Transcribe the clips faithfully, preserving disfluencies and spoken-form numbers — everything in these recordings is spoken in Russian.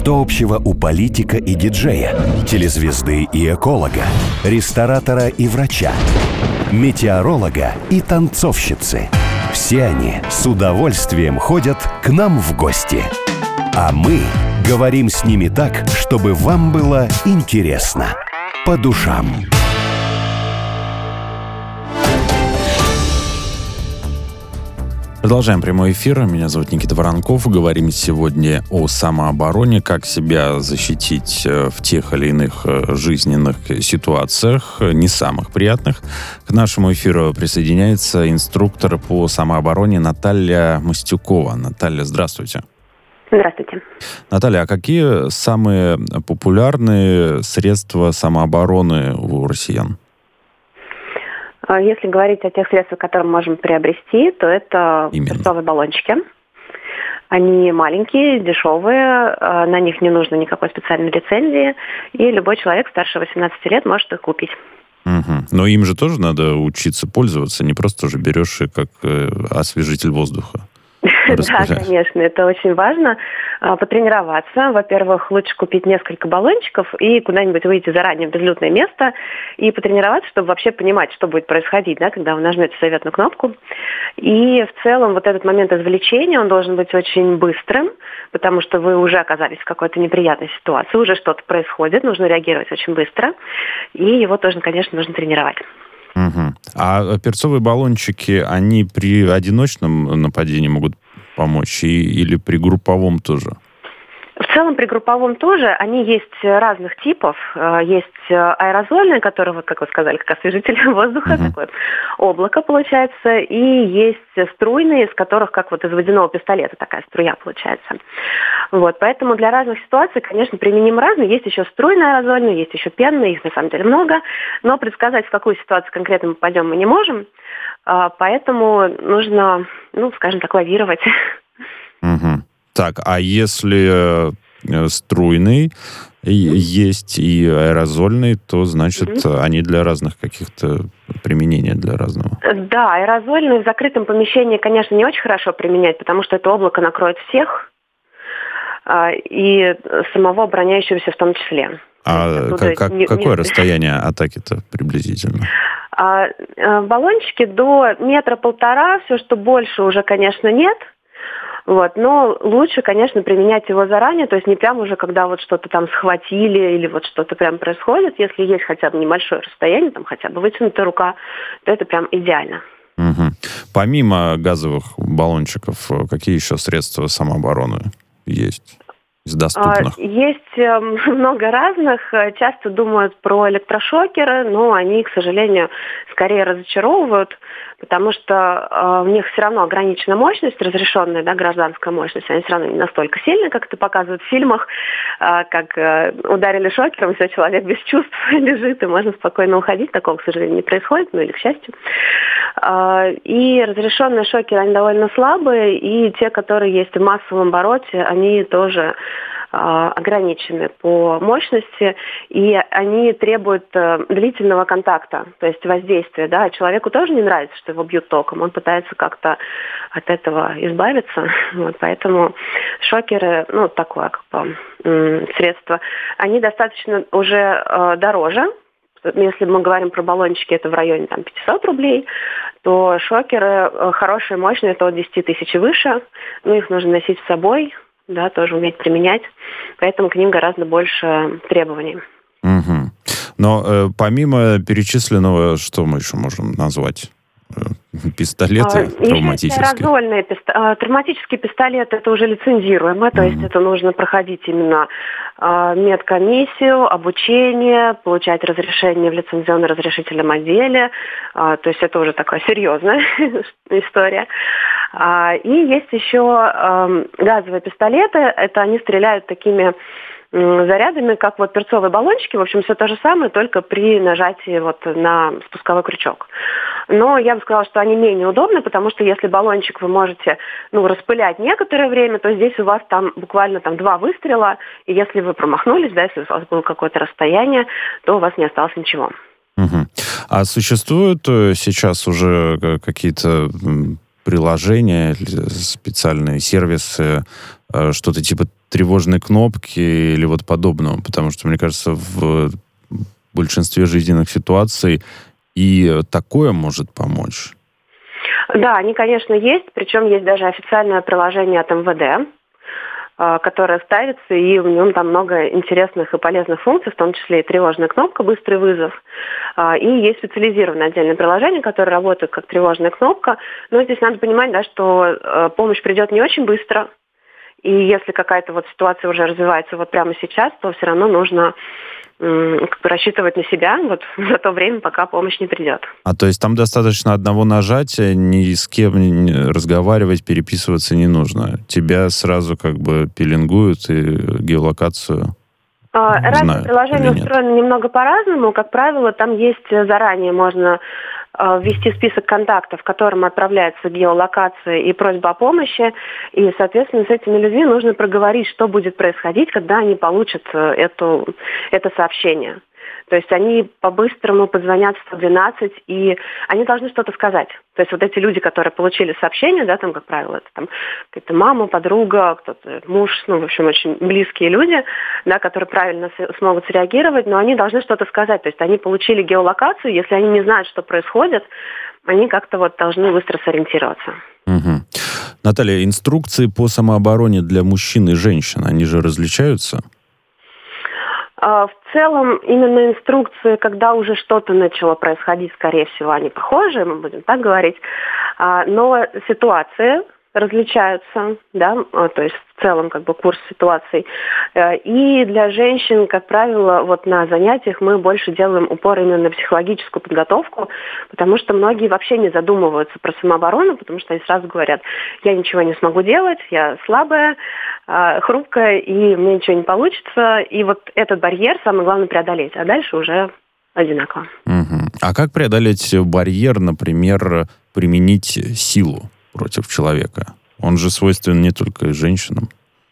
Что общего у политика и диджея, телезвезды и эколога, ресторатора и врача, метеоролога и танцовщицы? Все они с удовольствием ходят к нам в гости. А мы говорим с ними так, чтобы вам было интересно. По душам. Продолжаем прямой эфир. Меня зовут Никита Воронков. Говорим сегодня о самообороне, как себя защитить в тех или иных жизненных ситуациях, не самых приятных. К нашему эфиру присоединяется инструктор по самообороне Наталья Мостюкова. Наталья, здравствуйте. Здравствуйте. Наталья, а какие самые популярные средства самообороны у россиян? Если говорить о тех средствах, которые мы можем приобрести, то это перцовые баллончики. Они маленькие, дешевые, на них не нужно никакой специальной лицензии, и любой человек старше восемнадцати лет может их купить. Угу. Но им же тоже надо учиться пользоваться, не просто же берешь и как э, освежитель воздуха. Да, конечно, это очень важно. Потренироваться. Во-первых, лучше купить несколько баллончиков и куда-нибудь выйти заранее в безлюдное место и потренироваться, чтобы вообще понимать, что будет происходить, да, когда вы нажмете заветную кнопку. И в целом вот этот момент извлечения, он должен быть очень быстрым, потому что вы уже оказались в какой-то неприятной ситуации, уже что-то происходит, нужно реагировать очень быстро. И его тоже, конечно, нужно тренировать. Угу. А перцовые баллончики, они при одиночном нападении могут помочь и, или при групповом тоже? В целом при групповом тоже. Они есть разных типов. Есть аэрозольные, которые, вот как вы сказали, как освежитель воздуха, uh-huh. такое облако получается. И есть струйные, из которых, как вот из водяного пистолета, такая струя получается. Вот, поэтому для разных ситуаций, конечно, применим разные. Есть еще струйные аэрозольные, есть еще пенные, их на самом деле много. Но предсказать, в какую ситуацию конкретно мы пойдем, мы не можем. Поэтому нужно, ну, скажем так, лавировать. Uh-huh. Так, а если э, струйный есть и аэрозольный, то, значит, mm-hmm. они для разных каких-то применений, для разного. Да, аэрозольный в закрытом помещении, конечно, не очень хорошо применять, потому что это облако накроет всех, э, и самого обороняющегося в том числе. А как, как, не, какое не... расстояние атаки-то приблизительно? А, э, баллончики до метра-полтора, все, что больше, уже, конечно, нет. Вот. Но лучше, конечно, применять его заранее, то есть не прямо уже, когда вот что-то там схватили или вот что-то прям происходит. Если есть хотя бы небольшое расстояние, там хотя бы вытянутая рука, то это прям идеально. Угу. Помимо газовых баллончиков, какие еще средства самообороны есть из доступных? Есть много разных. Часто думают про электрошокеры, но они, к сожалению, скорее разочаровывают, потому что э, у них все равно ограничена мощность, разрешенная, да, гражданская мощность. Они все равно не настолько сильные, как это показывают в фильмах, э, как э, ударили шокером, все, человек без чувств лежит, и можно спокойно уходить. Такого, к сожалению, не происходит, ну или к счастью. Э, и разрешенные шокеры, они довольно слабые, и те, которые есть в массовом обороте, они тоже ограничены по мощности, и они требуют длительного контакта, то есть воздействия. Да? Человеку тоже не нравится, что его бьют током, он пытается как-то от этого избавиться. Вот, поэтому шокеры, ну, такое как бы, средство, они достаточно уже э, дороже. Если мы говорим про баллончики, это в районе там, пятьсот рублей, то шокеры э, хорошие, мощные, это от десяти тысяч и выше, но их нужно носить с собой, да, тоже уметь применять, поэтому к ним гораздо больше требований. Угу. Но э, помимо перечисленного, что мы еще можем назвать? Пистолеты а, травматические? Аэрозольные пист... Травматические пистолеты, это уже лицензируемо, mm-hmm. то есть это нужно проходить именно э, медкомиссию, обучение, получать разрешение в лицензионно-разрешительном отделе, э, то есть это уже такая серьезная история. А, и есть еще э, газовые пистолеты, это они стреляют такими зарядами, как вот перцовые баллончики, в общем, все то же самое, только при нажатии вот на спусковой крючок. Но я бы сказала, что они менее удобны, потому что если баллончик вы можете, ну, распылять некоторое время, то здесь у вас там буквально там два выстрела, и если вы промахнулись, да, если у вас было какое-то расстояние, то у вас не осталось ничего. Угу. А существуют сейчас уже какие-то приложения, специальные сервисы, что-то типа тревожной кнопки или вот подобного? Потому что, мне кажется, в большинстве жизненных ситуаций и такое может помочь. Да, они, конечно, есть. Причем есть даже официальное приложение от эм вэ дэ, которое ставится, и в нем там много интересных и полезных функций, в том числе и тревожная кнопка «Быстрый вызов». И есть специализированное отдельное приложение, которое работает как тревожная кнопка. Но здесь надо понимать, да, что помощь придет не очень быстро. И если какая-то вот ситуация уже развивается вот прямо сейчас, то все равно нужно как бы рассчитывать на себя вот за то время, пока помощь не придет. А то есть там достаточно одного нажатия, ни с кем разговаривать, переписываться не нужно? Тебя сразу как бы пеленгуют и геолокацию Разные приложения устроены немного по-разному. Как правило, там есть заранее можно ввести список контактов, которым отправляется геолокация и просьба о помощи. И, соответственно, с этими людьми нужно проговорить, что будет происходить, когда они получат эту, это сообщение. То есть они по-быстрому позвонят в сто двенадцать, и они должны что-то сказать. То есть вот эти люди, которые получили сообщение, да, там, как правило, это там какая-то мама, подруга, кто-то муж, ну, в общем, очень близкие люди, да, которые правильно с- смогут среагировать, но они должны что-то сказать. То есть они получили геолокацию, если они не знают, что происходит, они как-то вот должны быстро сориентироваться. Угу. Наталья, инструкции по самообороне для мужчин и женщин, они же различаются? В целом, именно инструкции, когда уже что-то начало происходить, скорее всего, они похожи, мы будем так говорить, но ситуации различаются, да, то есть в целом как бы курс ситуаций. И для женщин, как правило, вот на занятиях мы больше делаем упор именно на психологическую подготовку, потому что многие вообще не задумываются про самооборону, потому что они сразу говорят: я ничего не смогу делать, я слабая, хрупкая, и мне ничего не получится. И вот этот барьер самое главное преодолеть, а дальше уже одинаково. Угу. А как преодолеть барьер, например, применить силу против человека? Он же свойственен не только женщинам.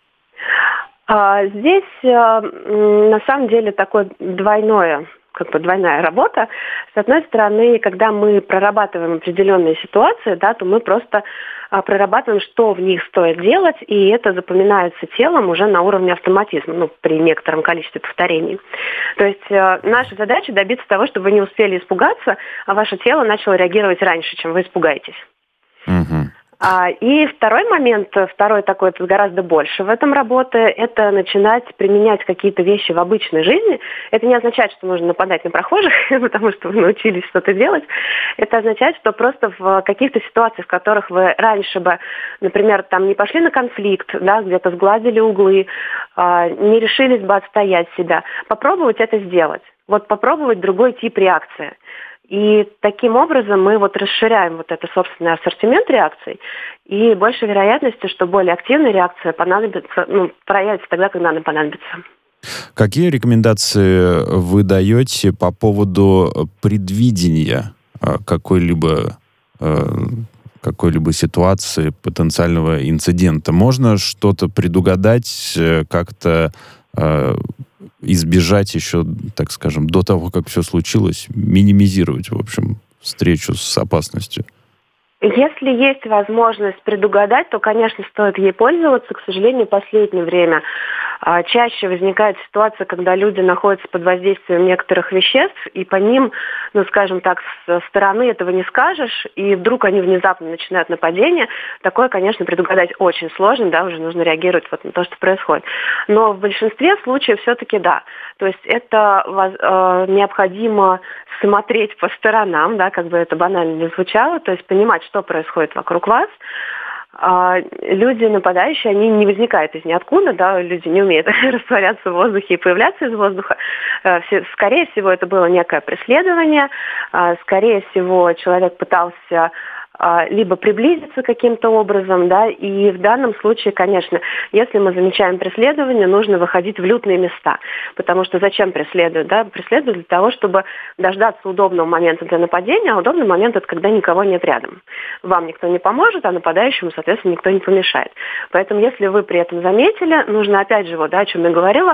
Здесь на самом деле такое двойное, как бы двойная работа. С одной стороны, когда мы прорабатываем определенные ситуации, да, то мы просто прорабатываем, что в них стоит делать, и это запоминается телом уже на уровне автоматизма, ну, при некотором количестве повторений. То есть э, наша задача добиться того, чтобы вы не успели испугаться, а ваше тело начало реагировать раньше, чем вы испугаетесь. Угу. А, и второй момент, второй такой, это гораздо больше в этом работы, это начинать применять какие-то вещи в обычной жизни. Это не означает, что нужно нападать на прохожих, потому что вы научились что-то делать. Это означает, что просто в каких-то ситуациях, в которых вы раньше бы, например, там не пошли на конфликт, да, где-то сгладили углы, а, не решились бы отстоять себя, попробовать это сделать. Вот попробовать другой тип реакции. И таким образом мы вот расширяем вот этот собственный ассортимент реакций, и больше вероятности, что более активная реакция понадобится, ну, проявится тогда, когда она понадобится. Какие рекомендации вы даете по поводу предвидения какой-либо, какой-либо ситуации, потенциального инцидента? Можно что-то предугадать, как-то избежать еще, так скажем, до того, как все случилось, минимизировать, в общем, встречу с опасностью? Если есть возможность предугадать, то, конечно, стоит ей пользоваться. К сожалению, в последнее время а, чаще возникает ситуация, когда люди находятся под воздействием некоторых веществ, и по ним, ну, скажем так, со стороны этого не скажешь, и вдруг они внезапно начинают нападение. Такое, конечно, предугадать очень сложно, да, уже нужно реагировать вот на то, что происходит. Но в большинстве случаев все-таки да. То есть это э, необходимо смотреть по сторонам, да, как бы это банально не звучало, то есть понимать, что происходит вокруг вас. А люди нападающие, они не возникают из ниоткуда, да, люди не умеют растворяться в воздухе и появляться из воздуха. Скорее всего, это было некое преследование, скорее всего, человек пытался либо приблизиться каким-то образом, да, и в данном случае, конечно, если мы замечаем преследование, нужно выходить в лютные места, потому что зачем преследуют, да, преследуют для того, чтобы дождаться удобного момента для нападения, а удобный момент — это когда никого нет рядом. Вам никто не поможет, а нападающему, соответственно, никто не помешает. Поэтому, если вы при этом заметили, нужно, опять же, вот, да, о чем я говорила,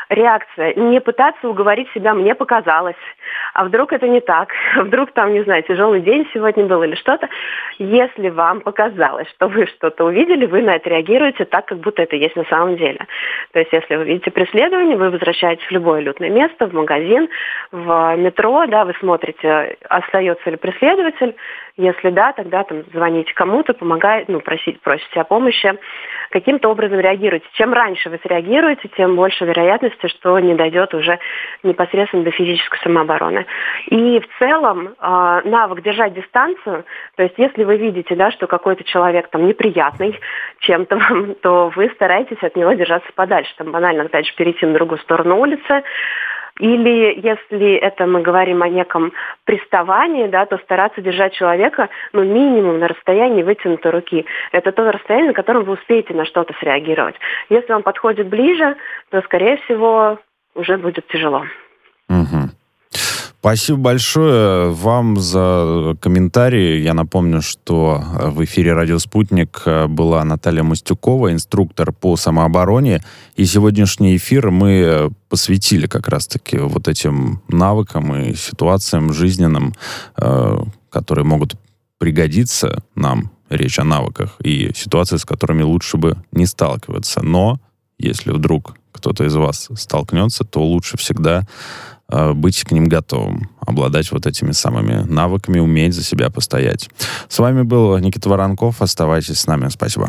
реакция. Не пытаться уговорить себя, мне показалось, а вдруг это не так, вдруг там, не знаю, тяжелый день сегодня был или что-то. Если вам показалось, что вы что-то увидели, вы на это реагируете так, как будто это есть на самом деле. То есть если вы видите преследование, вы возвращаетесь в любое лютное место, в магазин, в метро, да, вы смотрите, остается ли преследователь. Если да, тогда там звоните кому-то, помогаете, ну, просите, просите о помощи, каким-то образом реагируйте. Чем раньше вы среагируете, тем больше вероятности, что не дойдет уже непосредственно до физической самообороны. И в целом э, навык держать дистанцию, то есть если вы видите, да, что какой-то человек там неприятный чем-то вам, то вы стараетесь от него держаться подальше. Там банально, опять же, перейти на другую сторону улицы. Или если это мы говорим о неком приставании, да, то стараться держать человека, ну, минимум на расстоянии вытянутой руки. Это то расстояние, на котором вы успеете на что-то среагировать. Если он подходит ближе, то, скорее всего, уже будет тяжело. Угу. Спасибо большое вам за комментарии. Я напомню, что в эфире «Радио Спутник» была Наталья Мостюкова, инструктор по самообороне. И сегодняшний эфир мы посвятили как раз-таки вот этим навыкам и ситуациям жизненным, которые могут пригодиться нам. Речь о навыках и ситуации, с которыми лучше бы не сталкиваться. Но если вдруг кто-то из вас столкнется, то лучше всегда быть к ним готовым, обладать вот этими самыми навыками, уметь за себя постоять. С вами был Никита Воронков. Оставайтесь с нами. Спасибо.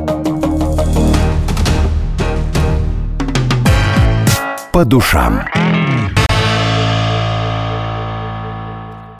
По душам.